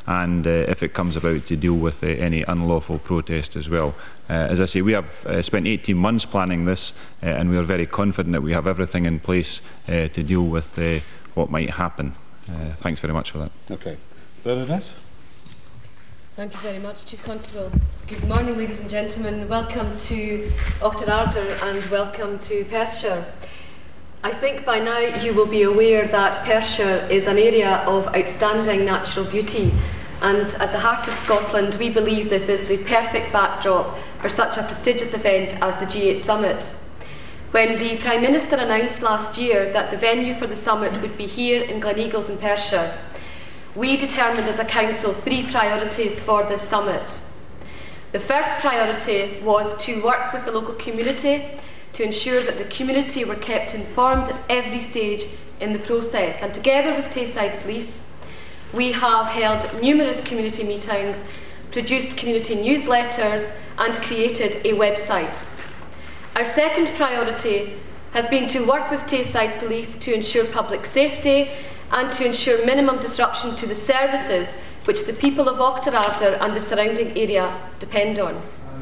and if it comes about, to deal with any unlawful protest as well. As I say, we have spent 18 months planning this, and we are very confident that we have everything in place to deal with what might happen. Thanks very much for that. Okay. Bernadette? Thank you very much, Chief Constable. Good morning, ladies and gentlemen. Welcome to Auchterarder and welcome to Perthshire. I think by now you will be aware that Perthshire is an area of outstanding natural beauty, and at the heart of Scotland we believe this is the perfect backdrop for such a prestigious event as the G8 Summit. When the Prime Minister announced last year that the venue for the summit would be here in Gleneagles in Perthshire, we determined as a council 3 priorities for this summit. The first priority was to work with the local community to ensure that the community were kept informed at every stage in the process. And together with Tayside Police, we have held numerous community meetings, produced community newsletters and created a website. Our second priority has been to work with Tayside Police to ensure public safety and to ensure minimum disruption to the services which the people of Auchterarder and the surrounding area depend on.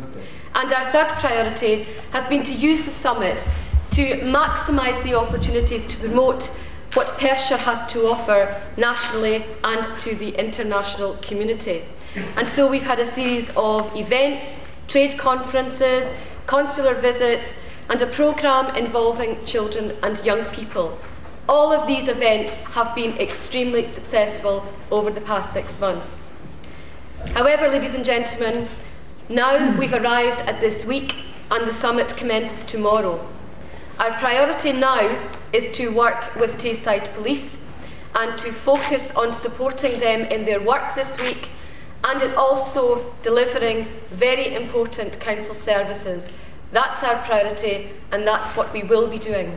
And our third priority has been to use the summit to maximise the opportunities to promote what Perthshire has to offer nationally and to the international community. And so we've had a series of events, trade conferences, consular visits and a programme involving children and young people. All of these events have been extremely successful over the past 6 months. However, ladies and gentlemen, now we've arrived at this week and the summit commences tomorrow. Our priority now is to work with Tayside Police and to focus on supporting them in their work this week and in also delivering very important council services. That's our priority and that's what we will be doing.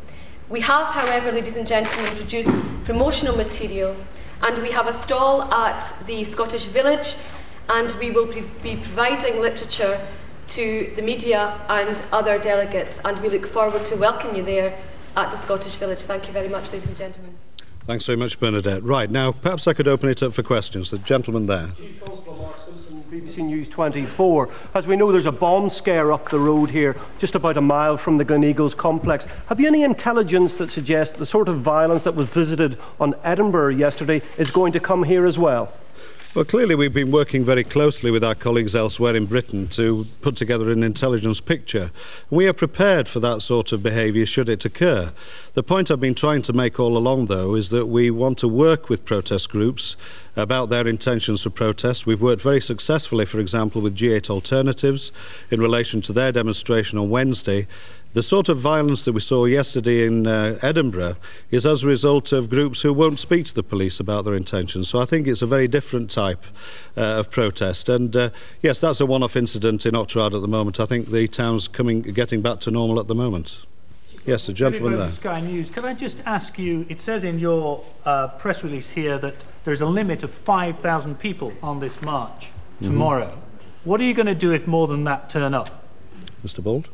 We have, however, ladies and gentlemen, produced promotional material and we have a stall at the Scottish Village and we will be providing literature to the media and other delegates and we look forward to welcoming you there at the Scottish Village. Thank you very much, ladies and gentlemen. Thanks very much, Bernadette. Right, now perhaps I could open it up for questions. The gentleman there. Chief Constable Mark Simpson, BBC News 24. As we know, there's a bomb scare up the road here, just about a mile from the Gleneagles complex. Have you any intelligence that suggests the sort of violence that was visited on Edinburgh yesterday is going to come here as well? Well, clearly we've been working very closely with our colleagues elsewhere in Britain to put together an intelligence picture. We are prepared for that sort of behaviour should it occur. The point I've been trying to make all along, though, is that we want to work with protest groups about their intentions for protest. We've worked very successfully, for example, with G8 Alternatives in relation to their demonstration on Wednesday. The sort of violence that we saw yesterday in Edinburgh is as a result of groups who won't speak to the police about their intentions. So I think it's a very different type of protest. And yes, that's a one-off incident in Auchterarder at the moment. I think the town's getting back to normal at the moment. Yes, the gentleman there. Sky News. Can I just ask you, it says in your press release here that there's a limit of 5,000 people on this march tomorrow. What are you going to do if more than that turn up? Mr. Bold?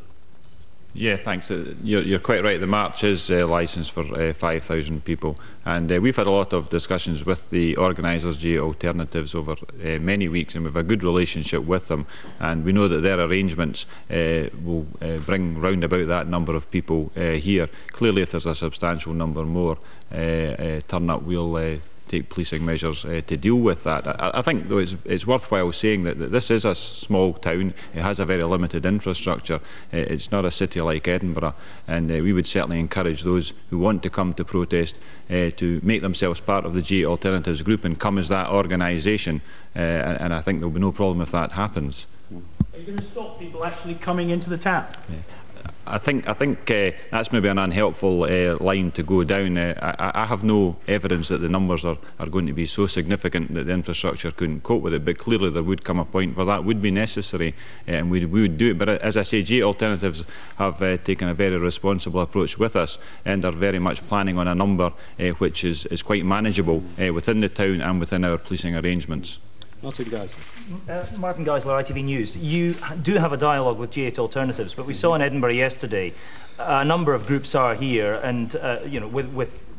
Yeah, thanks. You're quite right. The march is licensed for 5,000 people, and we've had a lot of discussions with the organisers, G8 Alternatives, over many weeks, and we've a good relationship with them. And we know that their arrangements will bring round about that number of people here. Clearly, if there's a substantial number more turn up, we'll take policing measures to deal with that. I think, though, it's worthwhile saying that this is a small town. It has a very limited infrastructure. It's not a city like Edinburgh, and we would certainly encourage those who want to come to protest to make themselves part of the G8 Alternatives group and come as that organisation, and I think there will be no problem if that happens. Are you going to stop people actually coming into the town? Yeah. I think that's maybe an unhelpful line to go down. I have no evidence that the numbers are going to be so significant that the infrastructure couldn't cope with it, but clearly there would come a point where that would be necessary, and we would do it. But as I say, G8 Alternatives have taken a very responsible approach with us and are very much planning on a number which is quite manageable within the town and within our policing arrangements. Martin Geisler. Martin Geisler, ITV News. You do have a dialogue with G8 Alternatives, but we saw in Edinburgh yesterday a number of groups are here, and you know, with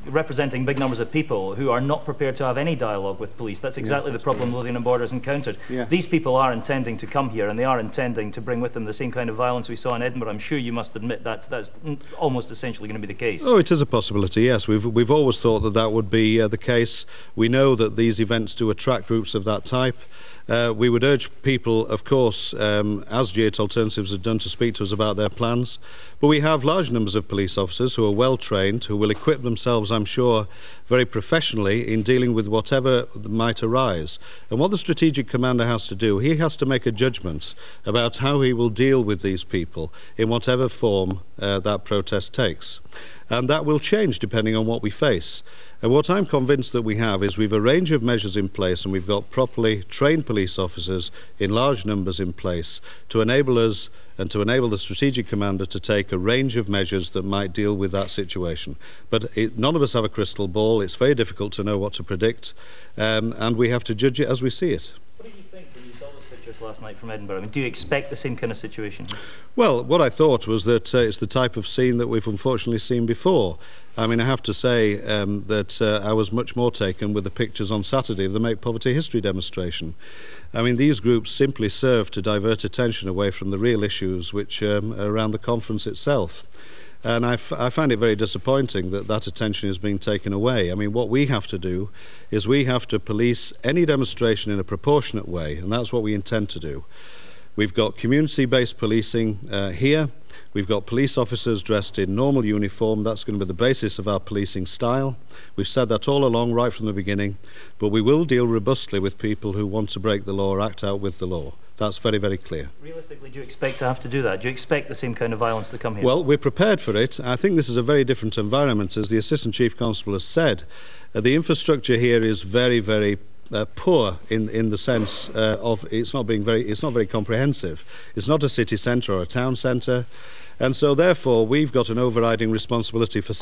representing big numbers of people who are not prepared to have any dialogue with police. That's exactly the problem Lothian and Borders encountered. Yeah. These people are intending to come here, and they are intending to bring with them the same kind of violence we saw in Edinburgh. I'm sure you must admit that's almost essentially going to be the case. Oh, it is a possibility, yes. We've always thought that that would be the case. We know that these events do attract groups of that type. We would urge people, of course, as G8 Alternatives have done, to speak to us about their plans. But we have large numbers of police officers who are well trained, who will equip themselves, I'm sure, very professionally in dealing with whatever might arise. And what the strategic commander has to do, he has to make a judgment about how he will deal with these people in whatever form that protest takes. And that will change depending on what we face. And what I'm convinced that we have is we've a range of measures in place, and we've got properly trained police officers in large numbers in place to enable us and to enable the strategic commander to take a range of measures that might deal with that situation. But none of us have a crystal ball. It's very difficult to know what to predict, and we have to judge it as we see it. What did you think when you saw those pictures last night from Edinburgh? I mean, do you expect the same kind of situation? Well, what I thought was that it's the type of scene that we've unfortunately seen before. I mean, I have to say that I was much more taken with the pictures on Saturday of the Make Poverty History demonstration. I mean, these groups simply serve to divert attention away from the real issues which are around the conference itself. And I find it very disappointing that that attention is being taken away. I mean, what we have to do is we have to police any demonstration in a proportionate way, and that's what we intend to do. We've got community-based policing here. We've got police officers dressed in normal uniform. That's going to be the basis of our policing style. We've said that all along, right from the beginning. But we will deal robustly with people who want to break the law or act out with the law. That's very, very clear. Realistically, do you expect to have to do that? Do you expect the same kind of violence to come here? Well, we're prepared for it. I think this is a very different environment. As the Assistant Chief Constable has said, the infrastructure here is very, very poor in the sense of it's not very comprehensive. It's not a city centre or a town centre, and so therefore we've got an overriding responsibility for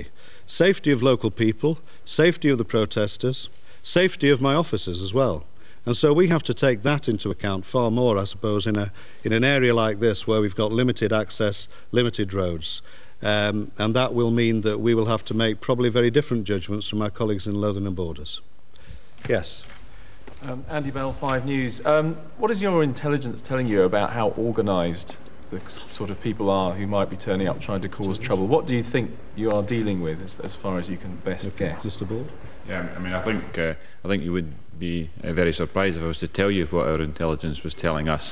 safety of local people, safety of the protesters, safety of my officers as well. And so we have to take that into account far more, I suppose, in an area like this where we've got limited access, limited roads. And that will mean that we will have to make probably very different judgments from our colleagues in Lothian and Borders. Yes. Andy Bell, 5 News. What is your intelligence telling you about how organised the sort of people are who might be turning up trying to cause trouble? What do you think you are dealing with as far as you can best guess? Mr. Ball? Yeah, I mean, I think you would be very surprised if I was to tell you what our intelligence was telling us.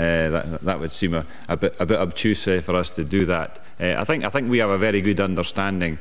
That would seem a bit obtuse for us to do that. I think we have a very good understanding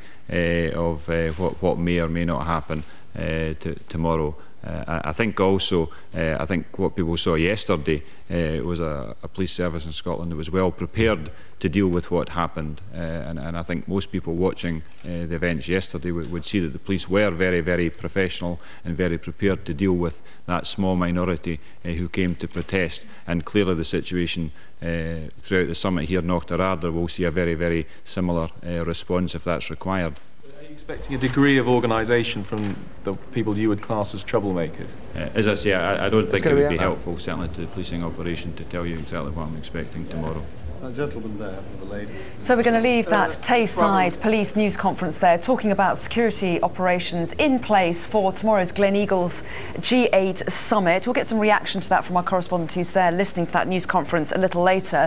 of what may or may not happen tomorrow. I think also, I think what people saw yesterday was a police service in Scotland that was well prepared to deal with what happened, and I think most people watching the events yesterday would see that the police were very, very professional and very prepared to deal with that small minority who came to protest. And clearly the situation throughout the summit here in Auchterarder will see a very, very similar response if that's required. Expecting a degree of organisation from the people you would class as troublemakers? As I say, I don't think it would be helpful, certainly to the policing operation, to tell you exactly what I'm expecting tomorrow. That gentleman there, the lady. So we're going to leave that Tayside Police News Conference there, talking about security operations in place for tomorrow's Gleneagles G8 Summit. We'll get some reaction to that from our correspondent who's there listening to that news conference a little later.